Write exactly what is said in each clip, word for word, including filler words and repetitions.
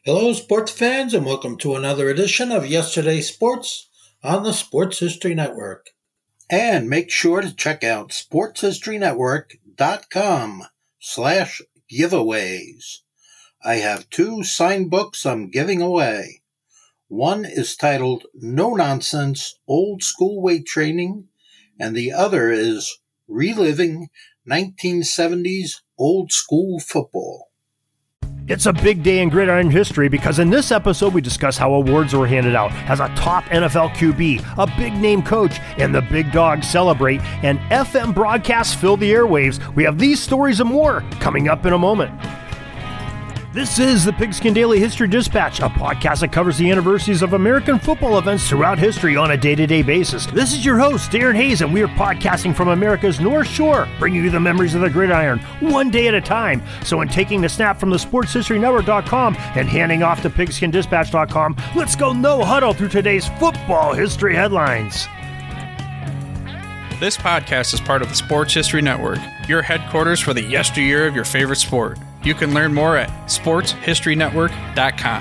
Hello, sports fans, and welcome to another edition of Yesterday's Sports on the Sports History Network. And make sure to check out sportshistorynetwork.com slash giveaways. I have two signed books I'm giving away. One is titled No Nonsense Old School Weight Training, and the other is Reliving nineteen seventies Old School Football. It's a big day in gridiron history because in this episode we discuss how awards were handed out as a top N F L Q B, a big-name coach, and the big dogs celebrate, and F M broadcasts fill the airwaves. We have these stories and more coming up in a moment. This is the Pigskin Daily History Dispatch, a podcast that covers the anniversaries of American football events throughout history on a day-to-day basis. This is your host, Darren Hayes, and we are podcasting from America's North Shore, bringing you the memories of the gridiron, one day at a time. So in taking the snap from the sports history network dot com and handing off to pigskin dispatch dot com, let's go no huddle through today's football history headlines. This podcast is part of the Sports History Network, your headquarters for the yesteryear of your favorite sport. You can learn more at sports history network dot com.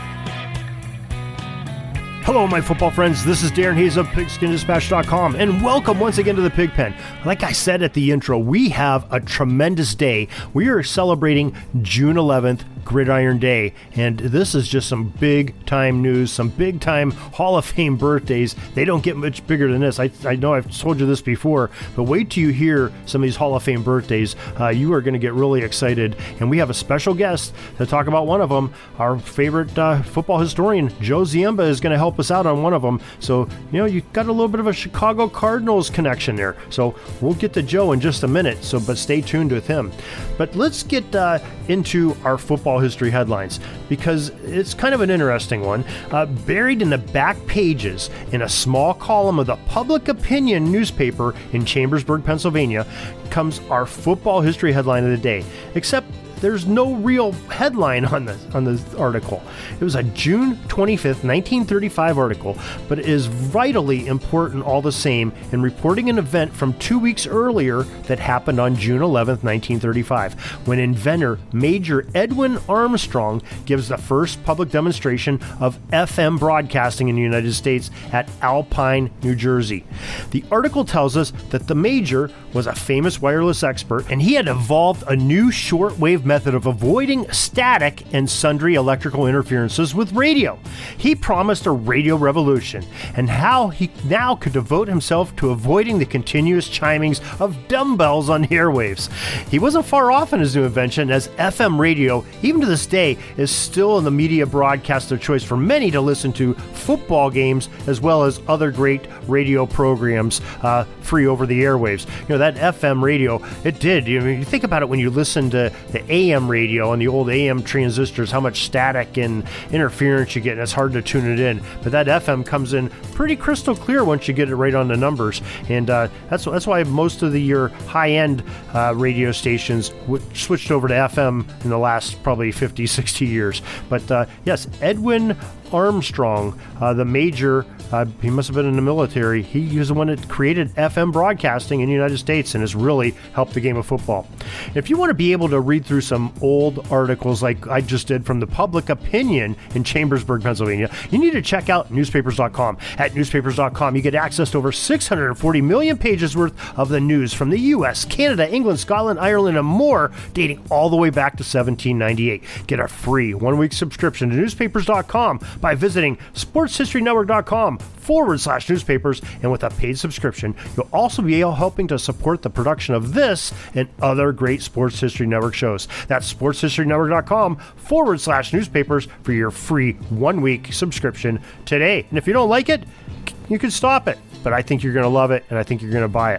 Hello, my football friends. This is Darren Hayes of pigskin dispatch dot com, and welcome once again to the Pig Pen. Like I said at the intro, we have a tremendous day. We are celebrating June eleventh, Gridiron Day, and this is just some big-time news, some big-time Hall of Fame birthdays. They don't get much bigger than this. I, I know I've told you this before, but wait till you hear some of these Hall of Fame birthdays. Uh, you are going to get really excited, and we have a special guest to talk about one of them. Our favorite uh, football historian, Joe Ziemba, is going to help us out on one of them. So, you know, you got a little bit of a Chicago Cardinals connection there. So we'll get to Joe in just a minute, So, but stay tuned with him. But let's get uh, into our football history headlines, because it's kind of an interesting one. Uh, buried in the back pages in a small column of the Public Opinion newspaper in Chambersburg, Pennsylvania, comes our football history headline of the day, except there's no real headline on the on the article. It was a June twenty-fifth, nineteen thirty-five article, but it is vitally important all the same in reporting an event from two weeks earlier that happened on June eleventh, nineteen thirty-five, when inventor Major Edwin Armstrong gives the first public demonstration of F M broadcasting in the United States at Alpine, New Jersey. The article tells us that the Major was a famous wireless expert, and he had evolved a new shortwave method of avoiding static and sundry electrical interferences with radio. He promised a radio revolution, and how he now could devote himself to avoiding the continuous chimings of dumbbells on the airwaves. He wasn't far off in his new invention, as F M radio, even to this day, is still in the media broadcast of choice for many to listen to football games as well as other great radio programs uh, free over the airwaves. You know, that F M radio, it did. You know, you think about it when you listen to the A M radio and the old A M transistors, how much static and interference you get, and it's hard to tune it in. But that F M comes in pretty crystal clear once you get it right on the numbers, and uh, that's that's why most of the your high-end uh, radio stations w- switched over to F M in the last probably fifty, sixty years. But uh, yes, Edwin Armstrong, uh, the Major, uh, he must have been in the military. He was the one that created F M broadcasting in the United States and has really helped the game of football. If you want to be able to read through some old articles like I just did from the Public Opinion in Chambersburg, Pennsylvania, you need to check out newspapers dot com. At newspapers dot com, you get access to over six hundred forty million pages worth of the news from the U S, Canada, England, Scotland, Ireland, and more, dating all the way back to seventeen ninety-eight. Get a free one-week subscription to newspapers dot com by visiting sports history network dot com forward slash newspapers, and with a paid subscription, you'll also be helping to support the production of this and other great Sports History Network shows. That's sports history network dot com forward slash newspapers for your free one-week subscription today. And if you don't like it, you can stop it. But I think you're going to love it, and I think you're going to buy it.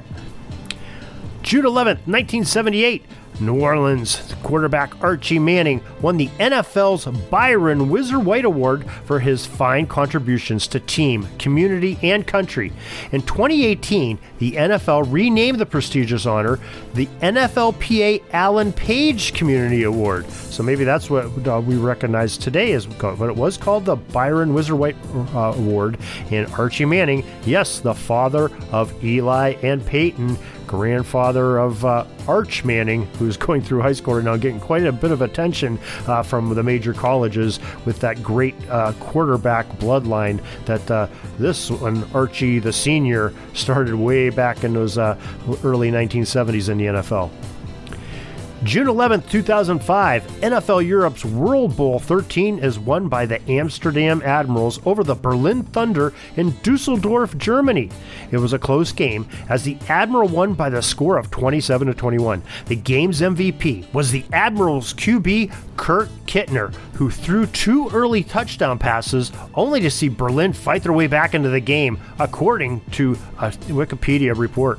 June eleventh, nineteen seventy-eight. New Orleans quarterback Archie Manning won the N F L's Byron Whizzer White Award for his fine contributions to team, community, and country. In twenty eighteen, the N F L renamed the prestigious honor the N F L P A Alan Page Community Award. So maybe that's what uh, we recognize today as what it was called, the Byron Whizzer White uh, Award. And Archie Manning, yes, the father of Eli and Peyton, grandfather of uh, Arch Manning, who's going through high school right now, getting quite a bit of attention uh, from the major colleges with that great uh, quarterback bloodline that uh, this one, Archie the senior, started way back in those uh, early nineteen seventies in the N F L. June eleventh, two thousand five, N F L Europe's World Bowl thirteen is won by the Amsterdam Admirals over the Berlin Thunder in Dusseldorf, Germany. It was a close game as the Admiral won by the score of twenty-seven to twenty-one. The game's M V P was the Admirals Q B Kurt Kittner, who threw two early touchdown passes only to see Berlin fight their way back into the game, according to a Wikipedia report.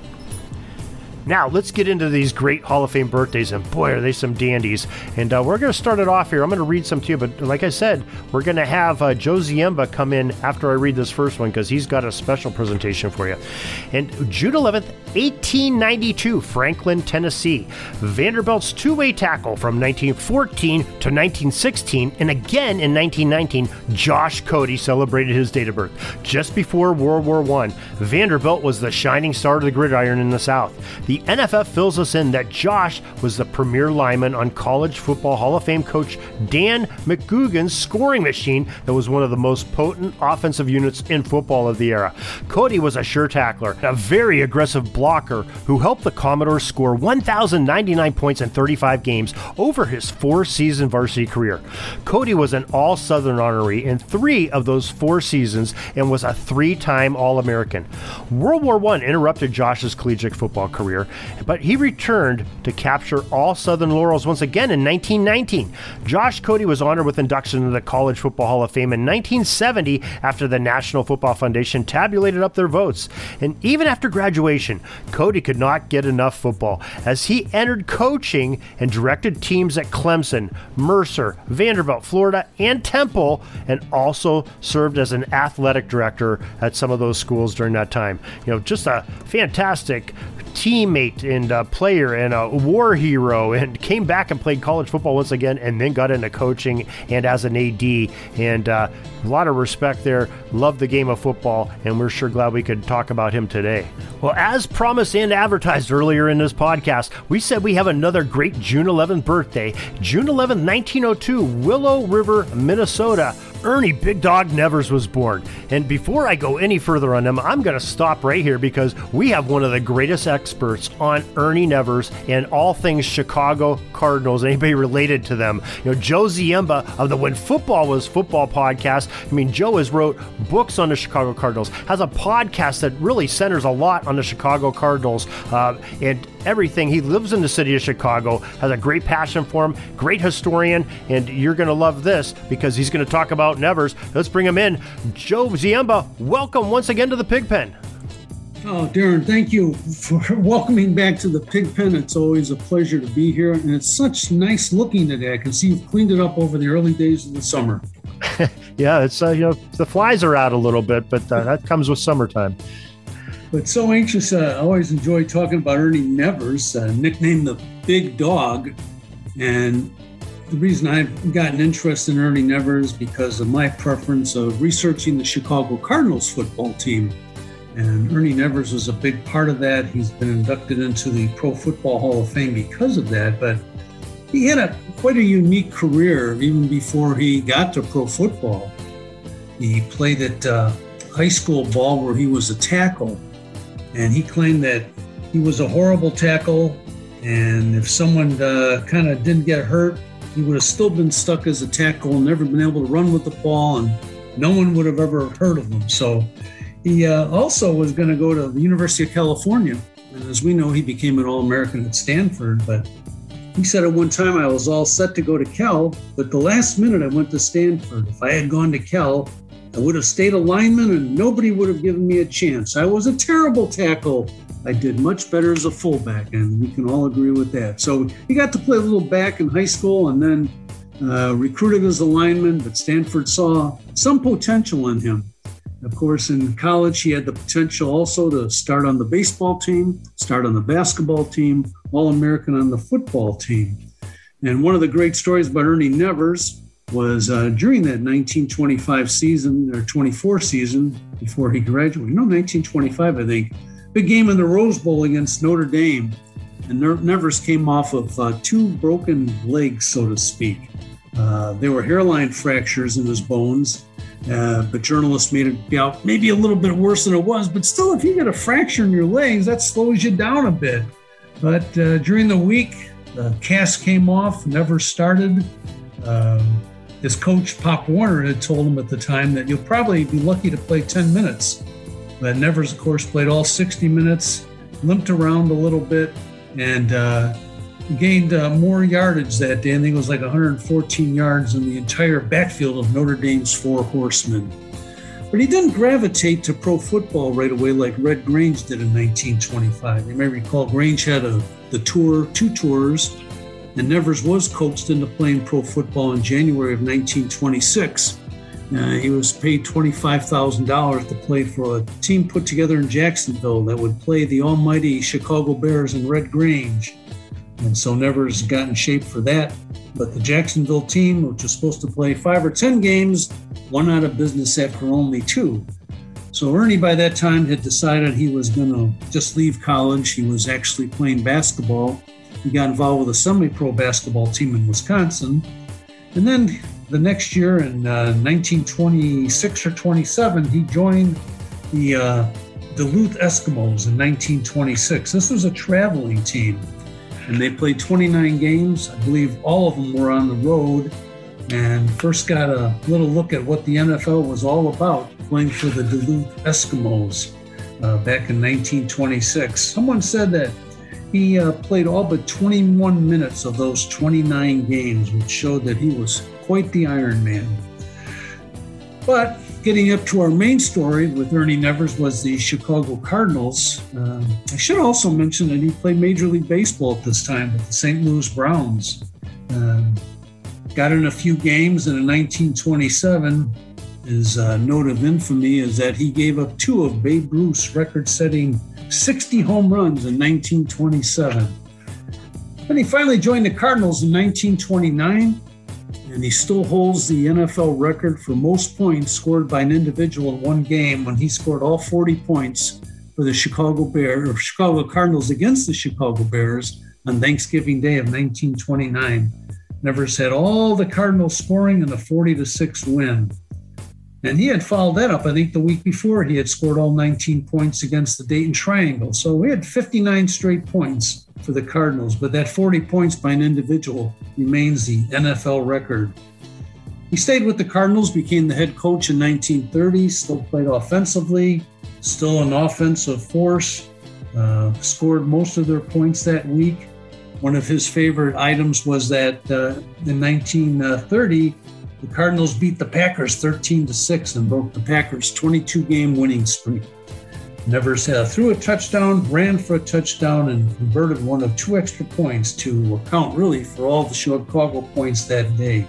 Now, let's get into these great Hall of Fame birthdays, and boy, are they some dandies. And uh, we're going to start it off here. I'm going to read some to you, but like I said, we're going to have uh, Joe Ziemba come in after I read this first one because he's got a special presentation for you. And June eleventh, eighteen ninety-two, Franklin, Tennessee. Vanderbilt's two-way tackle from nineteen fourteen to nineteen sixteen, and again in nineteen nineteen, Josh Cody celebrated his date of birth. Just before World War One, Vanderbilt was the shining star of the gridiron in the South. The N F F fills us in that Josh was the premier lineman on College Football Hall of Fame coach Dan McGugan's scoring machine that was one of the most potent offensive units in football of the era. Cody was a sure tackler, a very aggressive blocker who helped the Commodores score one thousand ninety-nine points in thirty-five games over his four-season varsity career. Cody was an All-Southern honoree in three of those four seasons and was a three-time All-American. World War One interrupted Josh's collegiate football career, but he returned to capture all Southern laurels once again in nineteen nineteen. Josh Cody was honored with induction into the College Football Hall of Fame in nineteen seventy after the National Football Foundation tabulated up their votes. And even after graduation, Cody could not get enough football as he entered coaching and directed teams at Clemson, Mercer, Vanderbilt, Florida, and Temple, and also served as an athletic director at some of those schools during that time. You know, just a fantastic teammate and a player and a war hero, and came back and played college football once again, and then got into coaching and as an A D, and uh, a lot of respect there. Love the game of football, and we're sure glad we could talk about him today. Well, as promised and advertised earlier in this podcast, we said we have another great June eleventh birthday. June eleventh, nineteen oh two, Willow River, Minnesota. Ernie Big Dog Nevers was born. And before I go any further on him, I'm going to stop right here because we have one of the greatest experts on Ernie Nevers and all things Chicago Cardinals, anybody related to them. You know, Joe Ziemba of the When Football Was Football podcast. I mean, Joe has wrote books on the Chicago Cardinals, has a podcast that really centers a lot on the Chicago Cardinals, uh, and everything. He lives in the city of Chicago, has a great passion for him, great historian, and you're going to love this because he's going to talk about Nevers. Let's bring him in. Joe Ziemba, welcome once again to the Pigpen. Oh, Darren, thank you for welcoming back to the Pigpen. It's always a pleasure to be here, and it's such nice looking today. I can see you've cleaned it up over the early days of the summer. Yeah, it's uh, you know, the flies are out a little bit, but uh, that comes with summertime. But so anxious. Uh, I always enjoy talking about Ernie Nevers, uh, nicknamed the Big Dog. And the reason I've gotten interest in Ernie Nevers because of my preference of researching the Chicago Cardinals football team. And Ernie Nevers was a big part of that. He's been inducted into the Pro Football Hall of Fame because of that. But he had a quite a unique career even before he got to pro football. He played at uh, high school ball where he was a tackle. And he claimed that he was a horrible tackle. And if someone uh, kind of didn't get hurt, he would have still been stuck as a tackle and never been able to run with the ball, and no one would have ever heard of him. So he uh, also was going to go to the University of California. And as we know, he became an All-American at Stanford. But he said at one time, I was all set to go to Cal, but the last minute I went to Stanford. If I had gone to Cal, I would have stayed a lineman and nobody would have given me a chance. I was a terrible tackle. I did much better as a fullback, and we can all agree with that. So he got to play a little back in high school and then uh, recruited as a lineman, but Stanford saw some potential in him. Of course, in college, he had the potential also to start on the baseball team, start on the basketball team, All-American on the football team. And one of the great stories about Ernie Nevers was uh, during that nineteen twenty-five season, or twenty-four season, before he graduated, no, nineteen twenty-five, I think, big game in the Rose Bowl against Notre Dame. And Nevers came off of uh, two broken legs, so to speak. Uh, there were hairline fractures in his bones, uh, but journalists made it out maybe a little bit worse than it was. But still, if you get a fracture in your legs, that slows you down a bit. But uh, during the week, the cast came off, Nevers started. Um, his coach, Pop Warner, had told him at the time that you'll probably be lucky to play ten minutes. But Nevers, of course, played all sixty minutes, limped around a little bit, and uh, gained uh, more yardage that day. I think it was like one hundred fourteen yards in the entire backfield of Notre Dame's four horsemen. But he didn't gravitate to pro football right away like Red Grange did in nineteen twenty-five. You may recall Grange had a, the tour, two tours, and Nevers was coaxed into playing pro football in January of nineteen twenty-six. Uh, he was paid twenty-five thousand dollars to play for a team put together in Jacksonville that would play the almighty Chicago Bears in Red Grange. And so Nevers got in shape for that. But the Jacksonville team, which was supposed to play five or ten games, went out of business after only two. So Ernie, by that time, had decided he was going to just leave college. He was actually playing basketball. He got involved with a semi-pro basketball team in Wisconsin. And then the next year in uh, nineteen twenty-six or twenty-seven, he joined the uh, Duluth Eskimos in nineteen twenty-six. This was a traveling team, and they played twenty-nine games. I believe all of them were on the road, and first got a little look at what the N F L was all about, playing for the Duluth Eskimos uh, back in nineteen twenty-six. Someone said that he uh, played all but twenty-one minutes of those twenty-nine games, which showed that he was quite the Iron Man. But getting up to our main story with Ernie Nevers was the Chicago Cardinals. Uh, I should also mention that he played Major League Baseball at this time with the Saint Louis Browns. Uh, got in a few games, and in nineteen twenty-seven, his uh, note of infamy is that he gave up two of Babe Ruth's record-setting sixty home runs in nineteen twenty-seven. Then he finally joined the Cardinals in nineteen twenty-nine, and he still holds the N F L record for most points scored by an individual in one game when he scored all forty points for the Chicago Bears or Chicago Cardinals against the Chicago Bears on Thanksgiving Day of nineteen twenty-nine. Nevers had all the Cardinals scoring in a forty to six win. And he had followed that up, I think, the week before. He had scored all nineteen points against the Dayton Triangle. So we had fifty-nine straight points for the Cardinals, but that forty points by an individual remains the N F L record. He stayed with the Cardinals, became the head coach in nineteen thirty, still played offensively, still an offensive force, uh, scored most of their points that week. One of his favorite items was that uh, in nineteen thirty, the Cardinals beat the Packers thirteen to six and broke the Packers' twenty-two game winning streak. Nevers uh, threw a touchdown, ran for a touchdown, and converted one of two extra points to account really for all the Chicago points that day.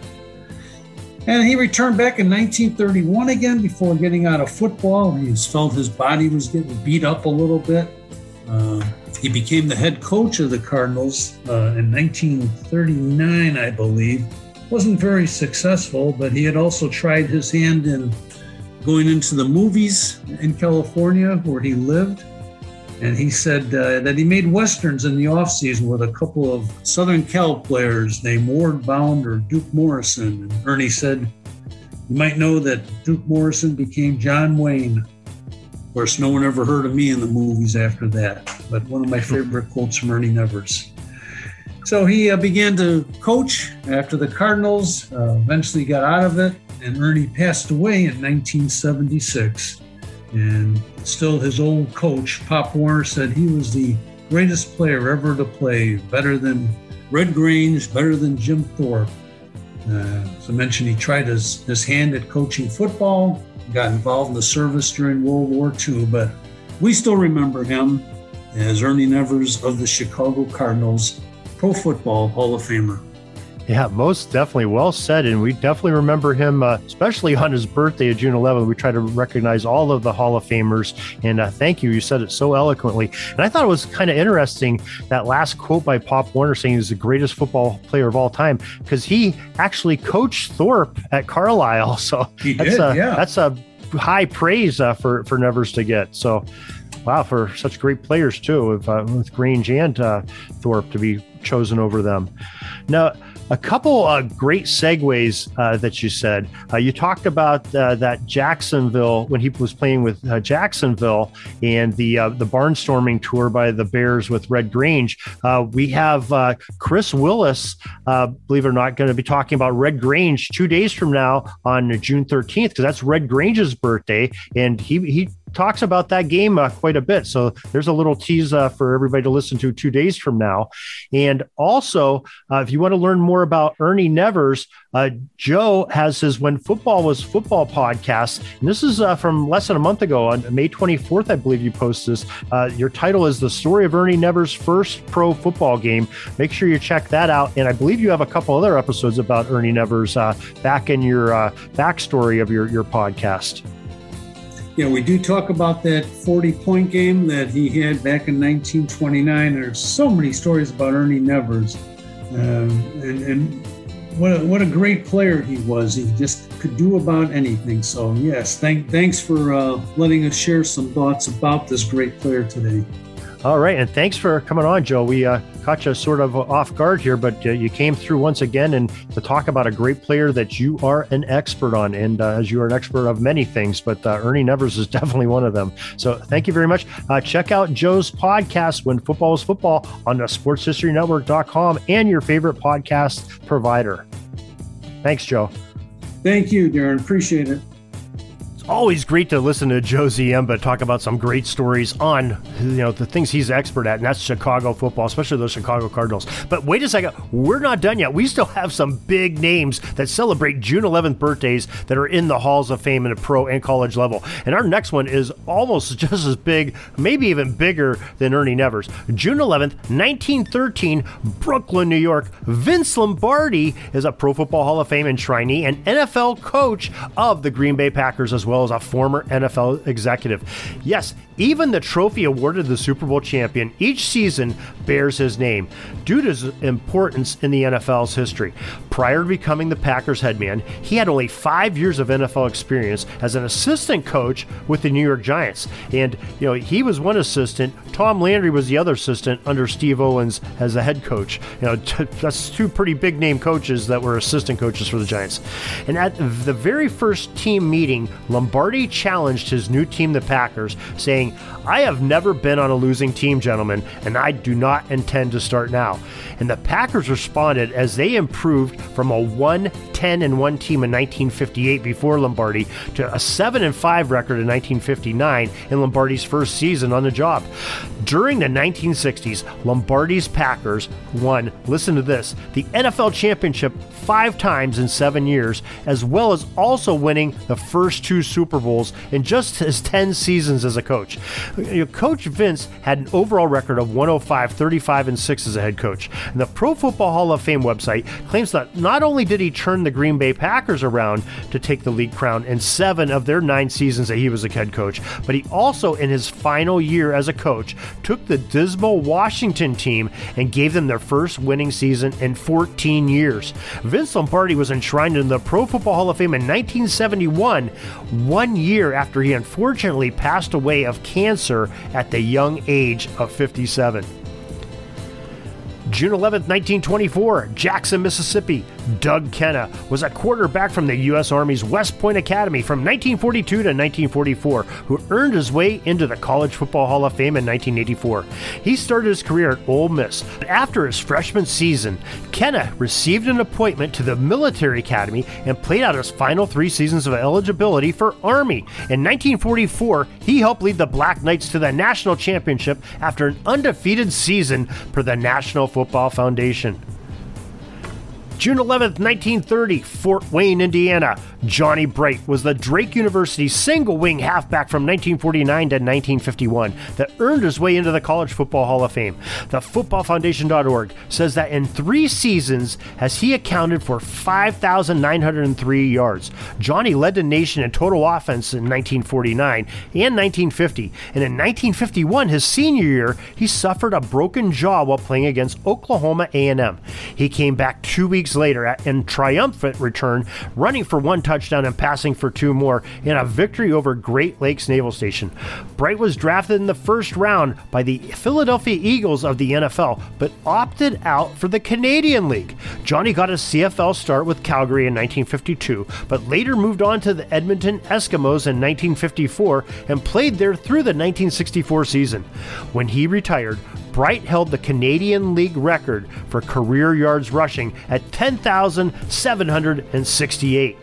And he returned back in nineteen thirty-one again before getting out of football. He felt his body was getting beat up a little bit. Uh, he became the head coach of the Cardinals uh, in nineteen thirty-nine, I believe. Wasn't very successful, but he had also tried his hand in going into the movies in California where he lived. And he said uh, that he made Westerns in the offseason with a couple of Southern Cal players named Ward Bound or Duke Morrison. And Ernie said, you might know that Duke Morrison became John Wayne. Of course, no one ever heard of me in the movies after that, but one of my favorite quotes from Ernie Nevers. So he uh, began to coach after the Cardinals, uh, eventually got out of it, and Ernie passed away in nineteen seventy-six. And still his old coach, Pop Warner, said he was the greatest player ever to play, better than Red Grange, better than Jim Thorpe. Uh, as I mentioned, he tried his, his hand at coaching football, got involved in the service during World War Two, but we still remember him as Ernie Nevers of the Chicago Cardinals, Pro Football Hall of Famer. Yeah, most definitely. Well said. And we definitely remember him, uh, especially on his birthday of June eleventh. We try to recognize all of the Hall of Famers. And uh, thank you. You said it so eloquently. And I thought it was kind of interesting, that last quote by Pop Warner saying he's the greatest football player of all time, because he actually coached Thorpe at Carlisle. So he that's did, a, yeah. That's a high praise uh, for, for Nevers to get. So wow, for such great players too, with, uh, with Grange and uh, Thorpe to be chosen over them. Now, a couple uh, great segues uh, that you said. Uh, you talked about uh, that Jacksonville, when he was playing with uh, Jacksonville and the uh, the barnstorming tour by the Bears with Red Grange. Uh, we have uh, Chris Willis, uh, believe it or not, going to be talking about Red Grange two days from now on June thirteenth, because that's Red Grange's birthday. And he he talks about that game uh, quite a bit. So there's a little tease uh, for everybody to listen to two days from now. And also, uh, if you want to learn more about Ernie Nevers, uh, Joe has his When Football Was Football podcast. And this is uh, from less than a month ago on May twenty-fourth, I believe you posted this. Uh, your title is The Story of Ernie Nevers' First Pro Football Game. Make sure you check that out. And I believe you have a couple other episodes about Ernie Nevers uh, back in your uh, backstory of your, your podcast. Yeah, we do talk about that forty-point game that he had back in nineteen twenty-nine. There's so many stories about Ernie Nevers. Um, and and what, a, what a great player he was. He just could do about anything. So, yes, thank, thanks for uh, letting us share some thoughts about this great player today. All right, and thanks for coming on, Joe. We uh, caught you sort of off guard here, but uh, you came through once again and to talk about a great player that you are an expert on, and uh, as you are an expert of many things, but uh, Ernie Nevers is definitely one of them. So thank you very much. Uh, check out Joe's podcast, When Football Was Football, on the sports history network dot com and your favorite podcast provider. Thanks, Joe. Thank you, Darren. Appreciate it. Always great to listen to Joe Ziemba talk about some great stories on, you know, the things he's expert at, and that's Chicago football, especially those Chicago Cardinals. But wait a second, we're not done yet. We still have some big names that celebrate June eleventh birthdays that are in the halls of fame in the pro and college level. And our next one is almost just as big, maybe even bigger than Ernie Nevers. June eleventh, nineteen thirteen, Brooklyn, New York. Vince Lombardi is a Pro Football Hall of Fame enshrinee and N F L coach of the Green Bay Packers, as well as a former N F L executive. Yes, even the trophy awarded the Super Bowl champion each season bears his name due to his importance in the N F L's history. Prior to becoming the Packers head man, he had only five years of N F L experience as an assistant coach with the New York Giants. And, you know, he was one assistant. Tom Landry was the other assistant under Steve Owens as the head coach. You know, t- that's two pretty big name coaches that were assistant coaches for the Giants. And at the very first team meeting, Lombardi challenged his new team, the Packers, saying, "I have never been on a losing team, gentlemen, and I do not intend to start now." And the Packers responded as they improved from a one ten and one team in nineteen fifty-eight before Lombardi to a seven and five record in nineteen fifty-nine in Lombardi's first season on the job. During the nineteen sixties, Lombardi's Packers won, listen to this, the N F L championship five times in seven years, as well as also winning the first two Super Bowls in just his ten seasons as a coach. Coach Vince had an overall record of one oh five, thirty-five, and six as a head coach. And the Pro Football Hall of Fame website claims that not only did he turn the Green Bay Packers around to take the league crown in seven of their nine seasons that he was a head coach, but he also, in his final year as a coach, took the dismal Washington team and gave them their first winning season in fourteen years. Vince Lombardi was enshrined in the Pro Football Hall of Fame in nineteen seventy-one, one year after he unfortunately passed away of cancer at the young age of fifty-seven. June eleventh, nineteen twenty-four, Jackson, Mississippi. Doug Kenna was a quarterback from the U S Army's West Point Academy from nineteen forty-two to nineteen forty-four, who earned his way into the College Football Hall of Fame in nineteen eighty-four. He started his career at Ole Miss. After his freshman season, Kenna received an appointment to the Military Academy and played out his final three seasons of eligibility for Army. In nineteen forty-four, he helped lead the Black Knights to the national championship after an undefeated season per the National Football Foundation. June eleventh, nineteen thirty, Fort Wayne, Indiana. Johnny Bright was the Drake University single-wing halfback from nineteen forty-nine to nineteen fifty-one that earned his way into the College Football Hall of Fame. The football foundation dot org says that in three seasons has he accounted for five thousand nine hundred three yards. Johnny led the nation in total offense in nineteen forty-nine and nineteen fifty, and in nineteen fifty-one, his senior year, he suffered a broken jaw while playing against Oklahoma A and M. He came back two weeks weeks later in triumphant return, running for one touchdown and passing for two more in a victory over Great Lakes Naval Station. Bright was drafted in the first round by the Philadelphia Eagles of the N F L, but opted out for the Canadian League. Johnny got a C F L start with Calgary in nineteen fifty-two, but later moved on to the Edmonton Eskimos in nineteen fifty-four and played there through the nineteen sixty-four season. When he retired, Bright held the Canadian League record for career yards rushing at ten thousand seven hundred sixty-eight.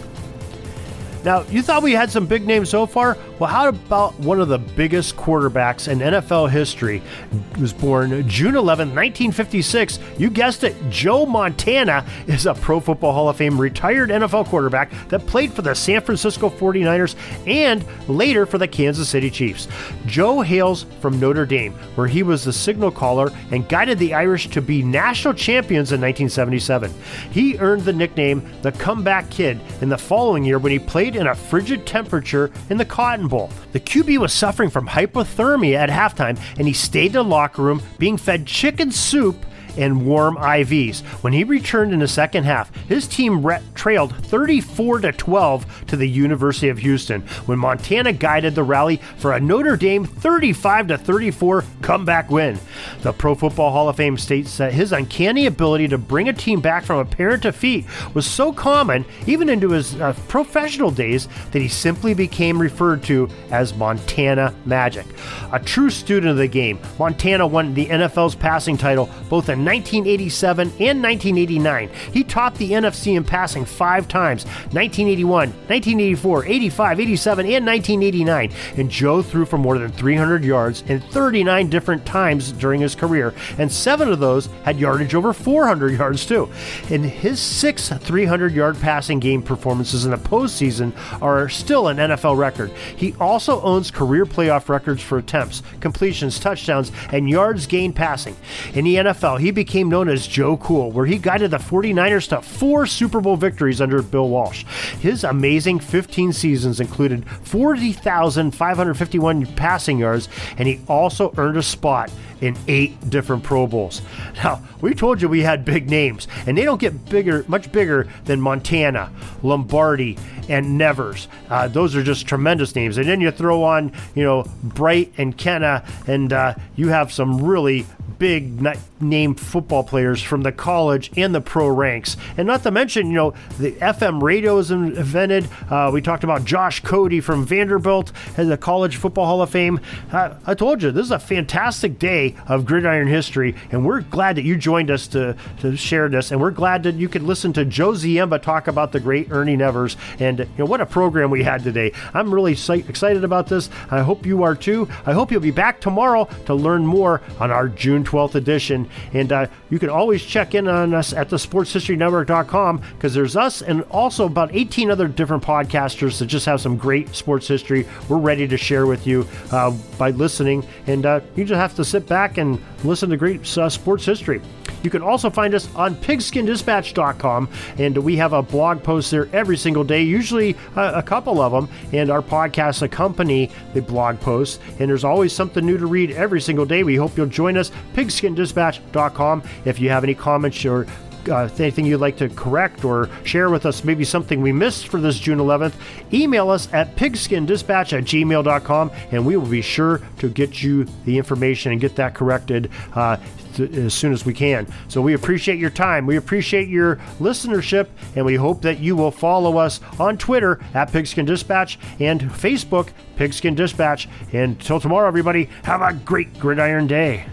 Now, you thought we had some big names so far? Well, how about one of the biggest quarterbacks in N F L history? He was born June eleventh, nineteen fifty-six. You guessed it, Joe Montana is a Pro Football Hall of Fame retired N F L quarterback that played for the San Francisco forty-niners and later for the Kansas City Chiefs. Joe hails from Notre Dame, where he was the signal caller and guided the Irish to be national champions in nineteen seventy-seven. He earned the nickname the Comeback Kid in the following year when he played in a frigid temperature in the Cotton Bowl. The Q B was suffering from hypothermia at halftime, and he stayed in the locker room being fed chicken soup and warm I Vs. When he returned in the second half, his team re- trailed thirty-four to twelve to the University of Houston when Montana guided the rally for a Notre Dame thirty-five to thirty-four comeback win. The Pro Football Hall of Fame states that his uncanny ability to bring a team back from apparent defeat was so common, even into his uh, professional days, that he simply became referred to as Montana Magic. A true student of the game, Montana won the N F L's passing title both in nineteen eighty-seven and nineteen eighty-nine. He topped the N F C in passing five times, nineteen eighty-one, nineteen eighty-four, eighty-five, eighty-seven, and nineteen eighty-nine. And Joe threw for more than three hundred yards in thirty-nine different times during his career, and seven of those had yardage over four hundred yards too. And his six three hundred yard passing game performances in the postseason are still an N F L record. He also owns career playoff records for attempts, completions, touchdowns, and yards gained passing. In the N F L, he became known as Joe Cool, where he guided the forty-niners to four Super Bowl victories under Bill Walsh. His amazing fifteen seasons included forty thousand five hundred fifty-one passing yards, and he also earned a spot in eight different Pro Bowls. Now, we told you we had big names, and they don't get bigger, much bigger than Montana, Lombardi, and Nevers. Uh, those are just tremendous names. And then you throw on, you know, Bright and Kenna, and uh, you have some really big name football players from the college and the pro ranks. And not to mention, you know, the F M radio is invented. Uh, we talked about Josh Cody from Vanderbilt as the College Football Hall of Fame. Uh, I told you, this is a fantastic day of gridiron history, and we're glad that you joined us to, to share this, and we're glad that you could listen to Joe Ziemba talk about the great Ernie Nevers. And, you know, what a program we had today. I'm really excited about this. I hope you are too. I hope you'll be back tomorrow to learn more on our June twelfth edition. And uh, you can always check in on us at the sports history network dot com, because there's us and also about eighteen other different podcasters that just have some great sports history we're ready to share with you uh, by listening. And uh, you just have to sit back and listen to great uh, sports history. You can also find us on pigskin dispatch dot com, and we have a blog post there every single day, usually uh, a couple of them, and our podcasts accompany the blog posts, and there's always something new to read every single day. We hope you'll join us, pigskin dispatch dot com. If you have any comments or Uh, anything you'd like to correct or share with us, maybe something we missed for this June eleventh, email us at pigskin dispatch at gmail dot com, and we will be sure to get you the information and get that corrected uh, th- as soon as we can. So we appreciate your time. We appreciate your listenership, and we hope that you will follow us on Twitter at Pigskin Dispatch and Facebook, Pigskin Dispatch. And until tomorrow, everybody, have a great gridiron day.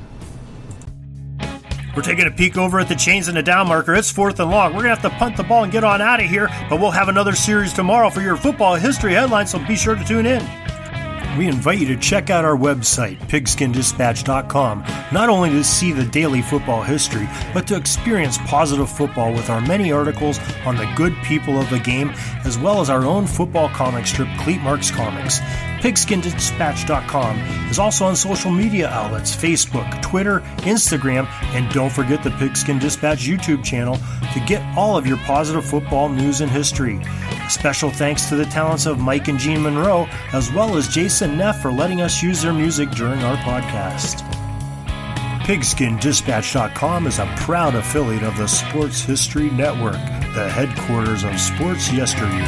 We're taking a peek over at the chains and the down marker. It's fourth and long. We're going to have to punt the ball and get on out of here, but we'll have another series tomorrow for your football history headlines, so be sure to tune in. We invite you to check out our website, pigskin dispatch dot com, not only to see the daily football history, but to experience positive football with our many articles on the good people of the game, as well as our own football comic strip, Cleat Marks Comics. pigskin dispatch dot com is also on social media outlets, Facebook, Twitter, Instagram, and don't forget the Pigskin Dispatch YouTube channel to get all of your positive football news and history. Special thanks to the talents of Mike and Gene Monroe, as well as Jason Neff for letting us use their music during our podcast. pigskin dispatch dot com is a proud affiliate of the Sports History Network, the headquarters of sports yesteryear.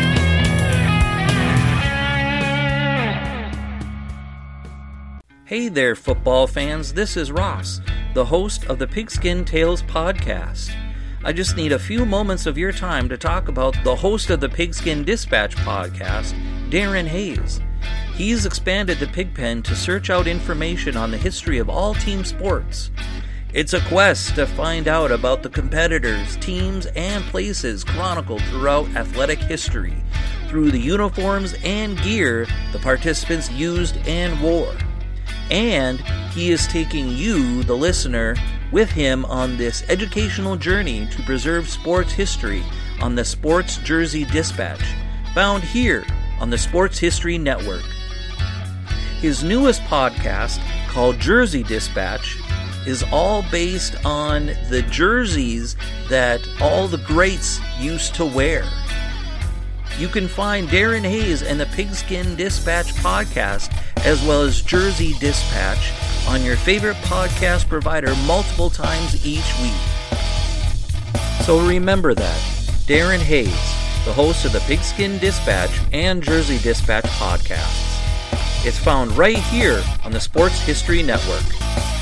Hey there, football fans. This is Ross, the host of the Pigskin Tales podcast. I just need a few moments of your time to talk about the host of the Pigskin Dispatch podcast, Darren Hayes. He's expanded the Pigpen to search out information on the history of all team sports. It's a quest to find out about the competitors, teams, and places chronicled throughout athletic history through the uniforms and gear the participants used and wore. And he is taking you, the listener, with him on this educational journey to preserve sports history on the Sports Jersey Dispatch, found here on the Sports History Network. His newest podcast, called Jersey Dispatch, is all based on the jerseys that all the greats used to wear. You can find Darren Hayes and the Pigskin Dispatch podcast, as well as Jersey Dispatch, on your favorite podcast provider multiple times each week. So remember that, Darren Hayes, the host of the Pigskin Dispatch and Jersey Dispatch podcasts. It's found right here on the Sports History Network.